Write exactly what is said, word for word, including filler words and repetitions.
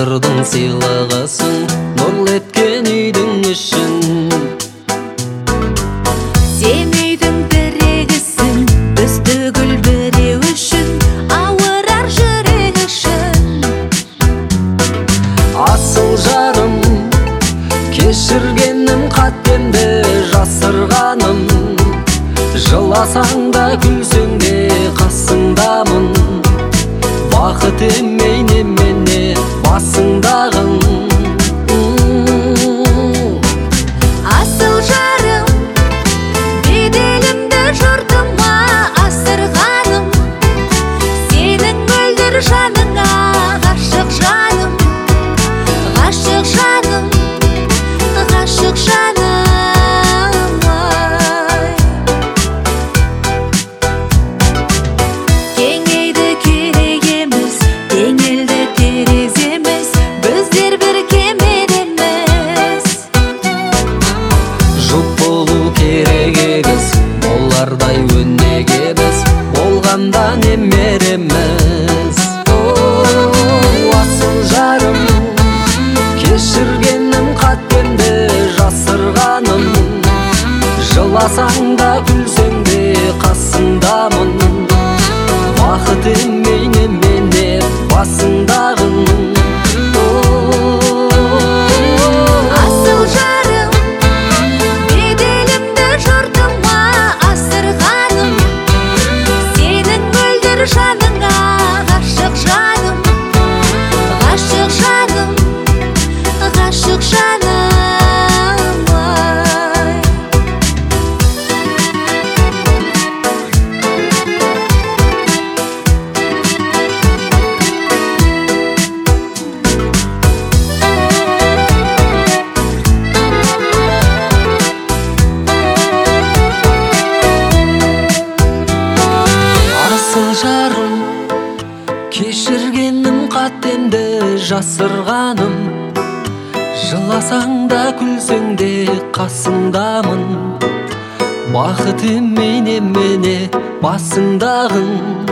тағдырдың сыйлығысың, нұрлы еткен үйдің ішін. Сен үйдің тірегісің, біз түгіл біреу үшін, ауырар жүрек үшін. Асыл жарым, кешіргенім қатемді жасырғаным, жыласаң да күлсең де қасыңдамын. Бақыт емей немене басыңдағың. Асыл жарым, беделімді жұртыма асырғаным, сенің мөлдір жаныңа ғашық жаным, ғашық жаным, ғашық жаным. Кеңейді керек емес, теңелді тереземіз, біздер бір кемедеміз. Жұп болу керек егіз, олардай өнеге біз, болғанда немереміз. Асыл жарым, кешіргенім қатемді жасырғаным, жыласаң да күлсең де қасыңдамын. Бақыт емей немене басыңдағың. Асыл жарым, беделімді жұртыма асырғаным, сенің мөлдір жаныңа ғашық жаным, ғашық жаным, ғашық жаным. Асыл жарым, кешіргенім қатемді жасырғаным, жыласаң да күлсең де қасыңдамын. Бақыт емей немене басыңдағың.